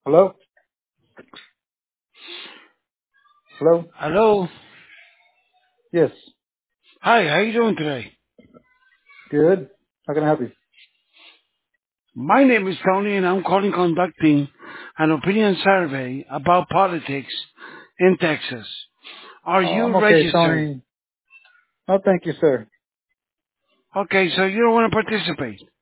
Hello? Hello? Hello. Yes. Hi, how you doing today? Good. How can I help you? My name is Tony and I'm calling conducting an opinion survey about politics in Texas. Are Oh, I'm you okay, registered? Tony. Oh, thank you, sir. Okay, so you don't want to participate.